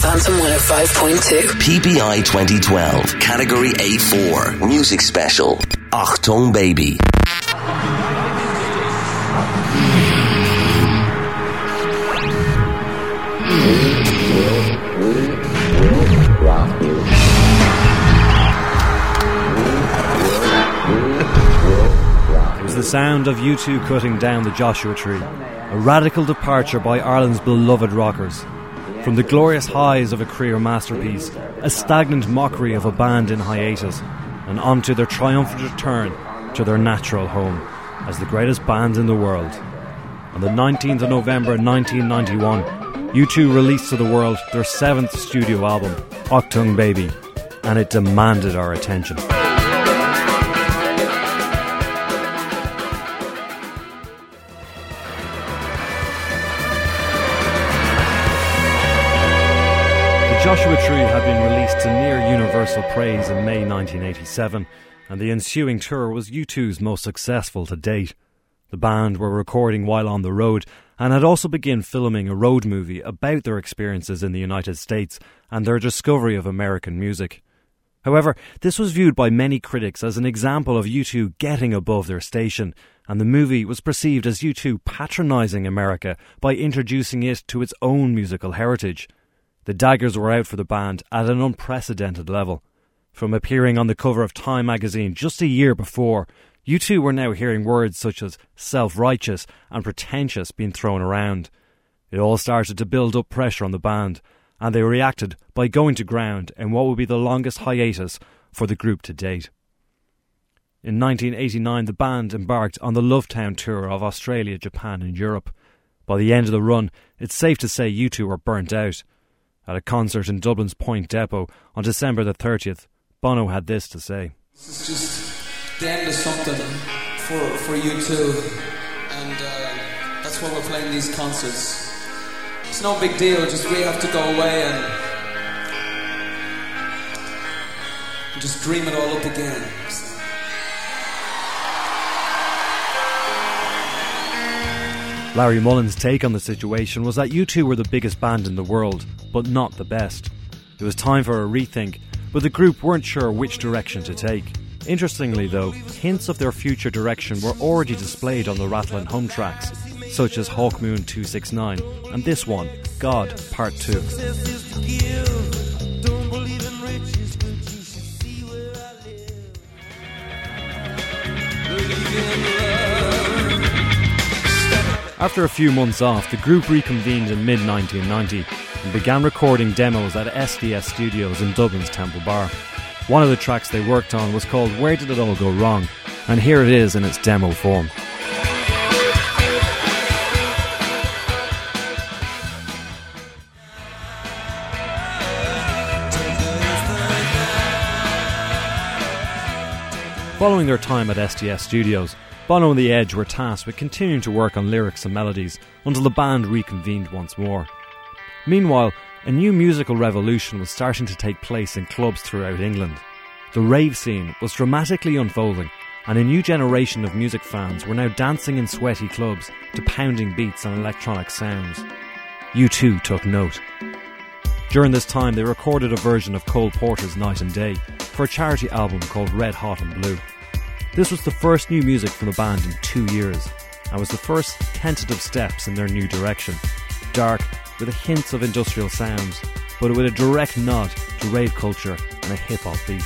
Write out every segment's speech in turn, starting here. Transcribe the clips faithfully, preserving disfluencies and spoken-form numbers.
Phantom one oh five point two. P P I twenty twelve, Category A four, Music Special. Achtung Baby. It was the sound of U two cutting down the Joshua Tree, a radical departure by Ireland's beloved rockers. From the glorious highs of a career masterpiece, a stagnant mockery of a band in hiatus, and onto their triumphant return to their natural home as the greatest band in the world. On the nineteenth of November nineteen ninety-one, U two released to the world their seventh studio album, Achtung Baby, and it demanded our attention. Joshua Tree had been released to near universal praise in May nineteen eighty-seven, and the ensuing tour was U two's most successful to date. The band were recording while on the road and had also begun filming a road movie about their experiences in the United States and their discovery of American music. However, this was viewed by many critics as an example of U two getting above their station, and the movie was perceived as U two patronising America by introducing it to its own musical heritage. The daggers were out for the band at an unprecedented level. From appearing on the cover of Time magazine just a year before, U two were now hearing words such as self-righteous and pretentious being thrown around. It all started to build up pressure on the band, and they reacted by going to ground in what would be the longest hiatus for the group to date. In nineteen eighty-nine, the band embarked on the Lovetown tour of Australia, Japan and Europe. By the end of the run, it's safe to say U two were burnt out. At a concert in Dublin's Point Depot on December the thirtieth, Bono had this to say. This is just the end of something for, for U two, and uh, that's why we're playing these concerts. It's no big deal, just we have to go away and, and just dream it all up again. Larry Mullen's take on the situation was that U two were the biggest band in the world, but not the best. It was time for a rethink, but the group weren't sure which direction to take. Interestingly though, hints of their future direction were already displayed on the Rattle and Hum tracks, such as Hawkmoon two sixty-nine and this one, God Part two. After a few months off, the group reconvened in mid nineteen ninety and began recording demos at S D S Studios in Dublin's Temple Bar. One of the tracks they worked on was called Where Did It All Go Wrong? And here it is in its demo form. Following their time at S D S Studios, Bono and The Edge were tasked with continuing to work on lyrics and melodies until the band reconvened once more. Meanwhile, a new musical revolution was starting to take place in clubs throughout England. The rave scene was dramatically unfolding, and a new generation of music fans were now dancing in sweaty clubs to pounding beats and electronic sounds. U two took note. During this time, they recorded a version of Cole Porter's Night and Day for a charity album called Red Hot and Blue. This was the first new music from the band in two years, and was the first tentative steps in their new direction. Dark, with a hint of industrial sounds, but with a direct nod to rave culture and a hip-hop beat.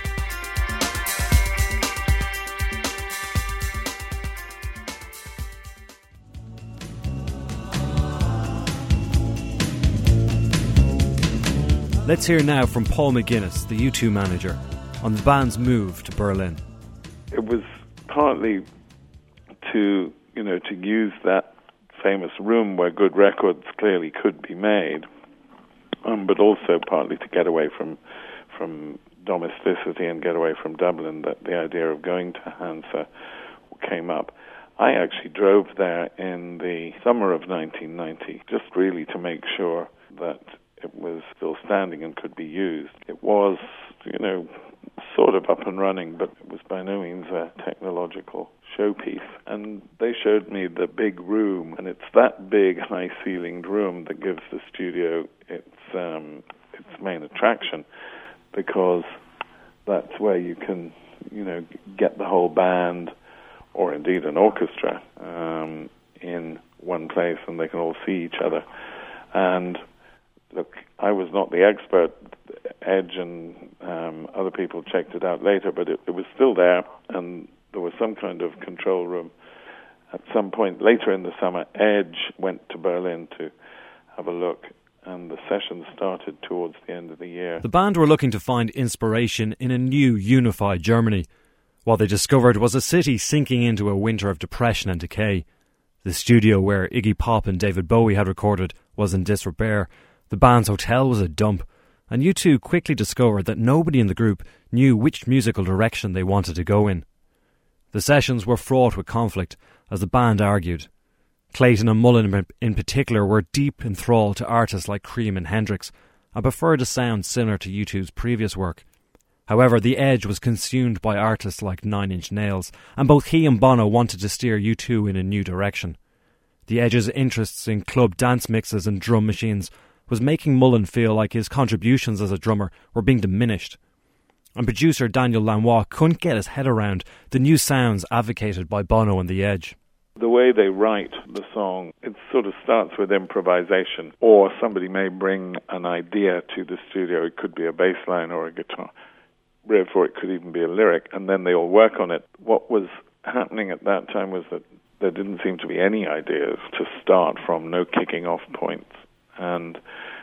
Let's hear now from Paul McGuinness, the U two manager, on the band's move to Berlin. It was partly to, you know, to use that famous room where good records clearly could be made, um, but also partly to get away from from domesticity and get away from Dublin. That the idea of going to Hansa came up. I actually drove there in the summer of nineteen ninety, just really to make sure that it was still standing and could be used. It was, you know, sort of up and running, but it was by no means a technological showpiece. And they showed me the big room, and it's that big, high-ceilinged room that gives the studio its um, attraction, because that's where you can, you know, get the whole band, or indeed an orchestra, um, in one place, and they can all see each other. And look, I was not the expert. Edge and um, other people checked it out later, but it, it was still there, and there was some kind of control room. At some point later in the summer, Edge went to Berlin to have a look, and the sessions started towards the end of the year. The band were looking to find inspiration in a new, unified Germany. What they discovered was a city sinking into a winter of depression and decay. The studio where Iggy Pop and David Bowie had recorded was in disrepair. The band's hotel was a dump, and U two quickly discovered that nobody in the group knew which musical direction they wanted to go in. The sessions were fraught with conflict, as the band argued. Clayton and Mullen in particular were deep enthralled to artists like Cream and Hendrix, and preferred a sound similar to U two's previous work. However, the Edge was consumed by artists like Nine Inch Nails, and both he and Bono wanted to steer U two in a new direction. The Edge's interests in club dance mixes and drum machines was making Mullen feel like his contributions as a drummer were being diminished. And producer Daniel Lanois couldn't get his head around the new sounds advocated by Bono and the Edge. The way they write the song, it sort of starts with improvisation, or somebody may bring an idea to the studio. It could be a bass line or a guitar riff, or it could even be a lyric, and then they all work on it. What was happening at that time was that there didn't seem to be any ideas to start from, no kicking off points. And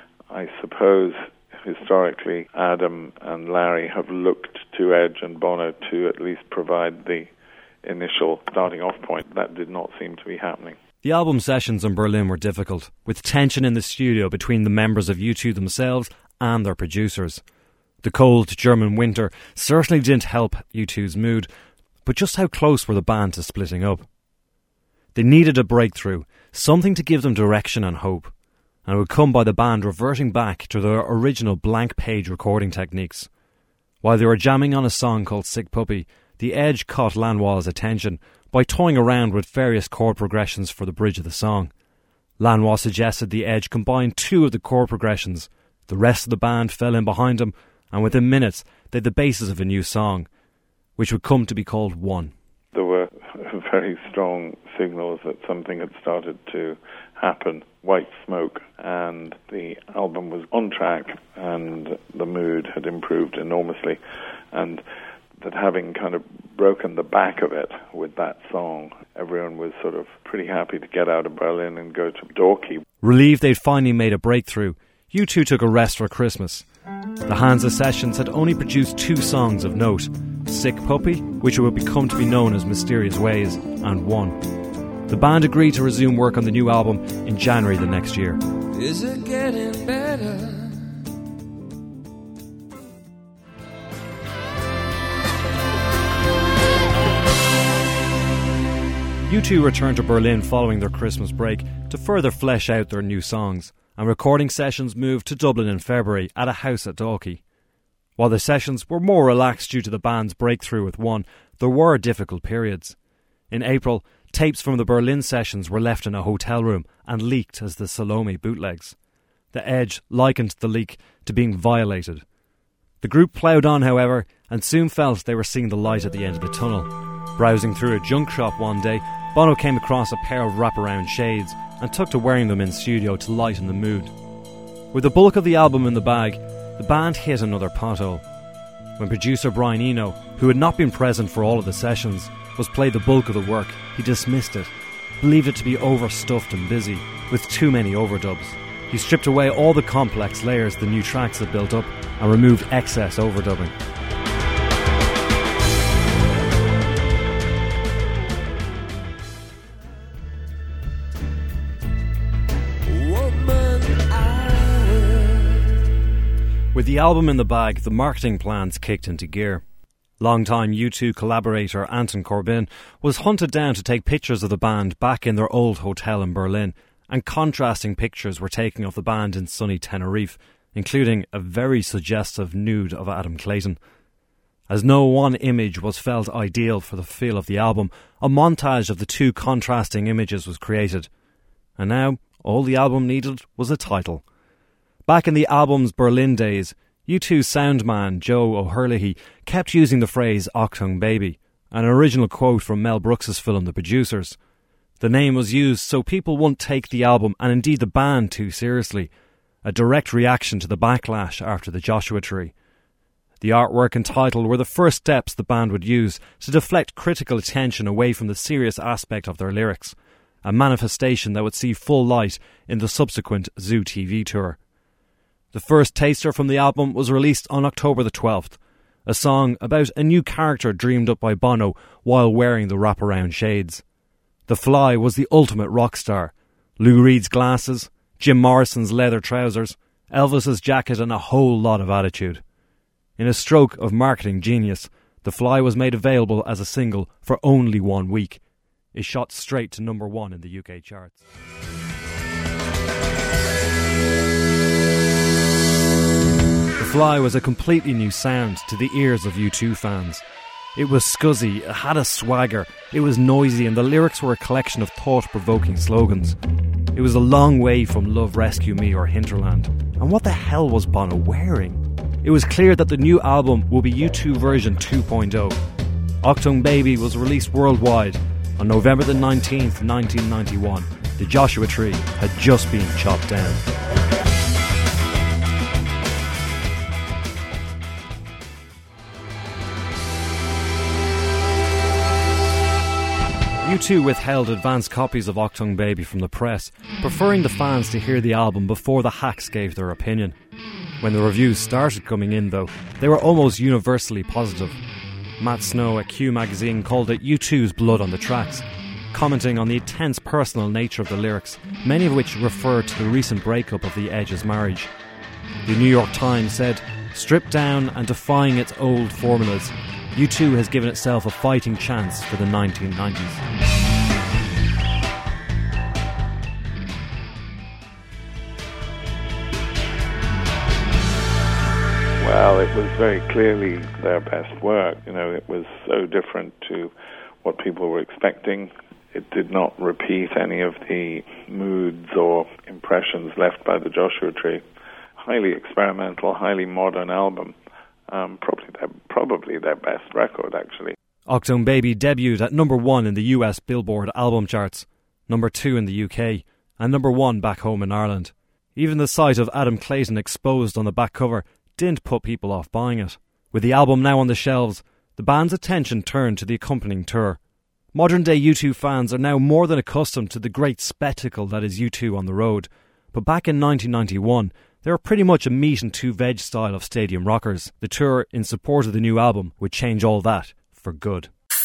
I suppose historically Adam and Larry have looked to Edge and Bono to at least provide the initial starting off point. That did not seem to be happening. The album sessions in Berlin were difficult, with tension in the studio between the members of U two themselves and their producers. The cold German winter certainly didn't help U two's mood, but just how close were the band to splitting up? They needed a breakthrough, something to give them direction and hope, and it would come by the band reverting back to their original blank page recording techniques. While they were jamming on a song called Sick Puppy, the Edge caught Lanois' attention by toying around with various chord progressions for the bridge of the song. Lanois suggested the Edge combine two of the chord progressions. The rest of the band fell in behind him, and within minutes they had the basis of a new song, which would come to be called One. There were very strong signals that something had started to happen, White Smoke, and the album was on track, and the mood had improved enormously, and that having kind of broken the back of it with that song, everyone was sort of pretty happy to get out of Berlin and go to Dorky. Relieved they'd finally made a breakthrough, U two took a rest for Christmas. The Hansa sessions had only produced two songs of note, Sick Puppy, which would become to be known as Mysterious Ways, and One. The band agreed to resume work on the new album in January the next year. Is it getting better? U two returned to Berlin following their Christmas break to further flesh out their new songs, and recording sessions moved to Dublin in February at a house at Dalkey. While the sessions were more relaxed due to the band's breakthrough with One, there were difficult periods. In April, tapes from the Berlin sessions were left in a hotel room and leaked as the Salome bootlegs. The Edge likened the leak to being violated. The group ploughed on, however, and soon felt they were seeing the light at the end of the tunnel. Browsing through a junk shop one day, Bono came across a pair of wraparound shades and took to wearing them in studio to lighten the mood. With the bulk of the album in the bag, the band hit another pothole. When producer Brian Eno, who had not been present for all of the sessions, was played the bulk of the work, he dismissed it, believed it to be overstuffed and busy, with too many overdubs. He stripped away all the complex layers the new tracks had built up and removed excess overdubbing. With the album in the bag, the marketing plans kicked into gear. Longtime U two collaborator Anton Corbijn was hunted down to take pictures of the band back in their old hotel in Berlin, and contrasting pictures were taken of the band in sunny Tenerife, including a very suggestive nude of Adam Clayton. As no one image was felt ideal for the feel of the album, a montage of the two contrasting images was created. And now, all the album needed was a title. Back in the album's Berlin days, U two's sound man, Joe O'Herlihy, kept using the phrase Achtung Baby, an original quote from Mel Brooks's film The Producers. The name was used so people wouldn't take the album, and indeed the band, too seriously, a direct reaction to the backlash after the Joshua Tree. The artwork and title were the first steps the band would use to deflect critical attention away from the serious aspect of their lyrics, a manifestation that would see full light in the subsequent Zoo T V tour. The first taster from the album was released on October the twelfth, a song about a new character dreamed up by Bono while wearing the wraparound shades. The Fly was the ultimate rock star. Lou Reed's glasses, Jim Morrison's leather trousers, Elvis's jacket and a whole lot of attitude. In a stroke of marketing genius, The Fly was made available as a single for only one week. It shot straight to number one in the U K charts. The Fly was a completely new sound to the ears of U two fans. It was scuzzy, it had a swagger, it was noisy, and the lyrics were a collection of thought-provoking slogans. It was a long way from Love Rescue Me or Hinterland. And what the hell was Bono wearing? It was clear that the new album will be U two version two point oh. Achtung Baby was released worldwide on November the nineteenth, nineteen ninety-one. The Joshua Tree had just been chopped down. U two withheld advance copies of Achtung Baby from the press, preferring the fans to hear the album before the hacks gave their opinion. When the reviews started coming in, though, they were almost universally positive. Matt Snow at Q magazine called it U two's blood on the tracks, commenting on the intense personal nature of the lyrics, many of which referred to the recent breakup of the Edge's marriage. The New York Times said, stripped down and defying its old formulas, U two has given itself a fighting chance for the nineteen nineties. Well, it was very clearly their best work. You know, it was so different to what people were expecting. It did not repeat any of the moods or impressions left by the Joshua Tree. Highly experimental, highly modern album. Um, probably, their, probably their best record, actually. Achtung Baby debuted at number one in the U S Billboard album charts, number two in the U K, and number one back home in Ireland. Even the sight of Adam Clayton exposed on the back cover didn't put people off buying it. With the album now on the shelves, the band's attention turned to the accompanying tour. Modern-day U two fans are now more than accustomed to the great spectacle that is U two on the road, but back in nineteen ninety-one, they were pretty much a meat and two veg style of stadium rockers. The tour in support of the new album would change all that for good.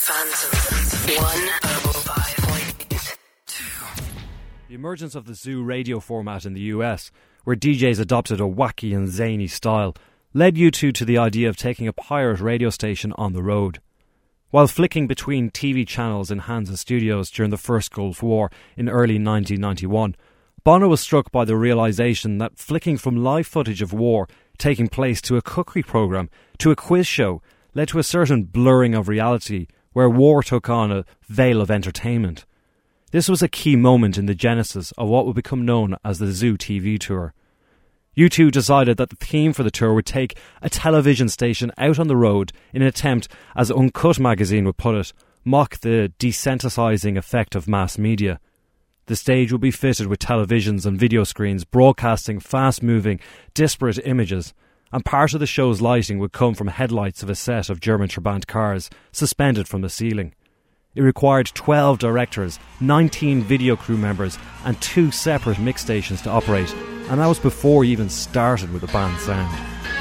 Phantom one oh five point two. The emergence of the Zoo radio format in the U S, where D Js adopted a wacky and zany style, led U two to the idea of taking a pirate radio station on the road. While flicking between T V channels in Hansa Studios during the First Gulf War in early nineteen ninety-one, Bono was struck by the realisation that flicking from live footage of war taking place to a cookery programme to a quiz show led to a certain blurring of reality where war took on a veil of entertainment. This was a key moment in the genesis of what would become known as the Zoo T V tour. U two decided that the theme for the tour would take a television station out on the road in an attempt, as Uncut magazine would put it, mock the desensitising effect of mass media. The stage would be fitted with televisions and video screens broadcasting fast-moving, disparate images, and part of the show's lighting would come from headlights of a set of German Trabant cars suspended from the ceiling. It required twelve directors, nineteen video crew members, and two separate mix stations to operate, and that was before we even started with the band sound.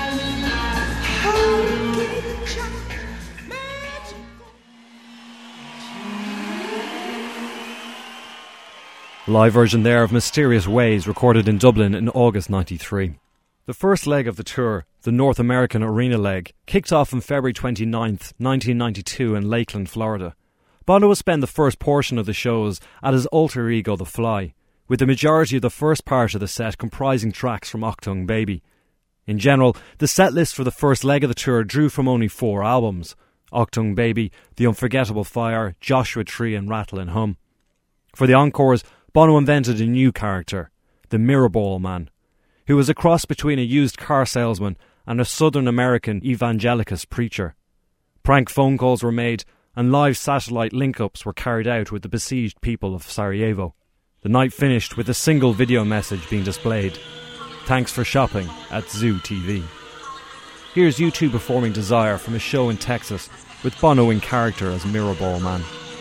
Live version there of Mysterious Ways, recorded in Dublin in August ninety-three. The first leg of the tour, the North American Arena leg, kicked off on February twenty-ninth, nineteen ninety-two in Lakeland, Florida. Bono will spend the first portion of the shows at his alter ego The Fly, with the majority of the first part of the set comprising tracks from Achtung Baby. In general, the set list for the first leg of the tour drew from only four albums: Achtung Baby, The Unforgettable Fire, Joshua Tree and Rattle and Hum. For the encores, Bono invented a new character, the Mirrorball Man, who was a cross between a used car salesman and a Southern American evangelicus preacher. Prank phone calls were made and live satellite link-ups were carried out with the besieged people of Sarajevo. The night finished with a single video message being displayed. Thanks for shopping at Zoo T V. Here's U two performing Desire from a show in Texas with Bono in character as Mirrorball Man.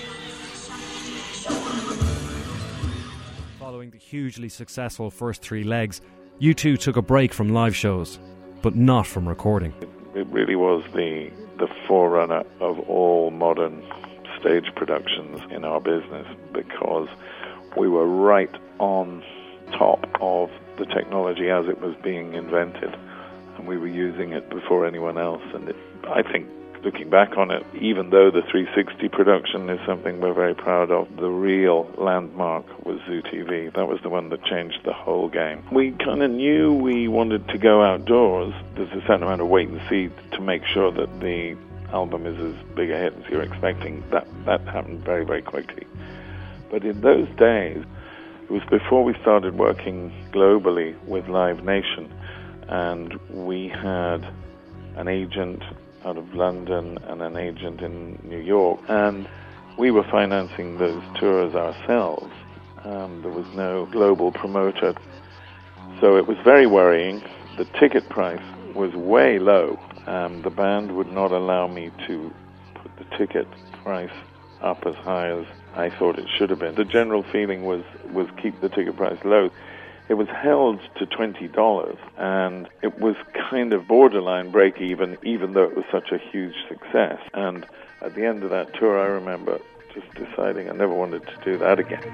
Following the hugely successful first three legs, U two took a break from live shows, but not from recording. It really was the the forerunner of all modern stage productions in our business, because we were right on top of the technology as it was being invented, and we were using it before anyone else. And it, I think, looking back on it, even though the three sixty production is something we're very proud of, the real landmark was Zoo T V. That was the one that changed the whole game. We kind of knew we wanted to go outdoors. There's a certain amount of wait and see to make sure that the album is as big a hit as you're expecting. That, that happened very, very quickly. But in those days, it was before we started working globally with Live Nation, and we had an agent out of London and an agent in New York, and we were financing those tours ourselves. Um, there was no global promoter, so it was very worrying. The ticket price was way low. Um, the band would not allow me to put the ticket price up as high as I thought it should have been. The general feeling was, was keep the ticket price low. It was held to twenty dollars, and it was kind of borderline break-even, even though it was such a huge success. And at the end of that tour, I remember just deciding I never wanted to do that again.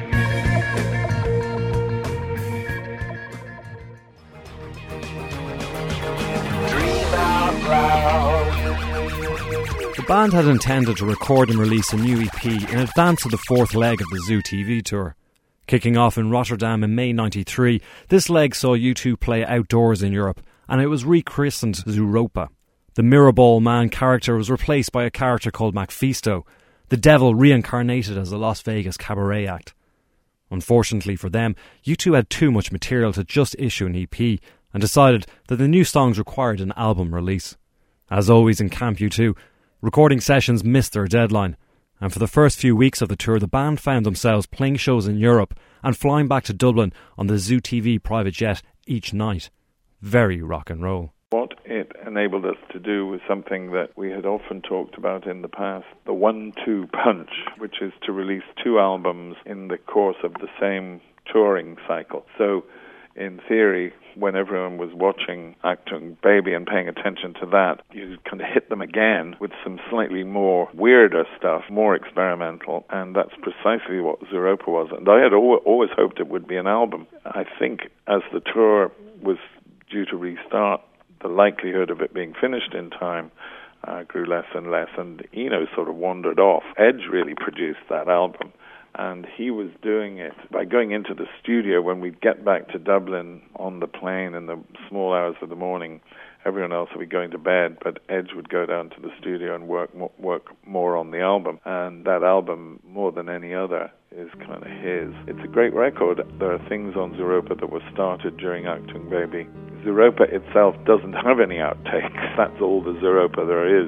The band had intended to record and release a new E P in advance of the fourth leg of the Zoo T V tour. Kicking off in Rotterdam in May ninety-three, this leg saw U two play outdoors in Europe, and it was rechristened Zooropa. The Mirrorball Man character was replaced by a character called Macfisto, the devil reincarnated as a Las Vegas cabaret act. Unfortunately for them, U two had too much material to just issue an E P, and decided that the new songs required an album release. As always in Camp U two, recording sessions missed their deadline, and for the first few weeks of the tour, the band found themselves playing shows in Europe and flying back to Dublin on the Zoo T V private jet each night. Very rock and roll. What it enabled us to do was something that we had often talked about in the past, the one two punch, which is to release two albums in the course of the same touring cycle. So, in theory, when everyone was watching Achtung Baby and paying attention to that, you kind of hit them again with some slightly more weirder stuff, more experimental, and that's precisely what Zooropa was. And I had al- always hoped it would be an album. I think as the tour was due to restart, the likelihood of it being finished in time uh, grew less and less, and Eno sort of wandered off. Edge really produced that album. And he was doing it by going into the studio when we'd get back to Dublin on the plane in the small hours of the morning. Everyone else would be going to bed, but Edge would go down to the studio and work work more on the album. And that album, more than any other, is kind of his. It's a great record. There are things on Zooropa that were started during Achtung Baby. Zooropa itself doesn't have any outtakes. That's all the Zooropa there is.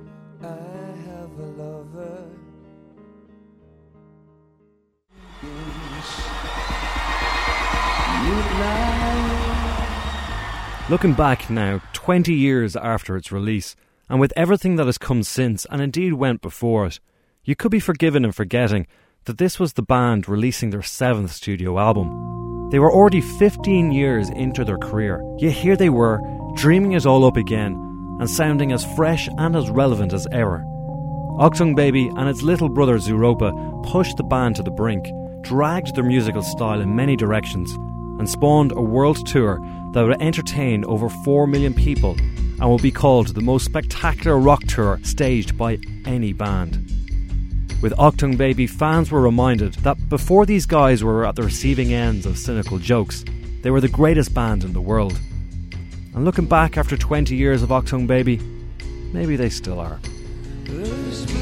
Looking back now, twenty years after its release, and with everything that has come since, and indeed went before it, you could be forgiven in forgetting that this was the band releasing their seventh studio album. They were already fifteen years into their career, yet here they were, dreaming it all up again, and sounding as fresh and as relevant as ever. Achtung Baby and its little brother Zooropa pushed the band to the brink, dragged their musical style in many directions, and spawned a world tour that would entertain over four million people and will be called the most spectacular rock tour staged by any band. With Achtung Baby, fans were reminded that before these guys were at the receiving ends of cynical jokes, they were the greatest band in the world. And looking back after twenty years of Achtung Baby, maybe they still are.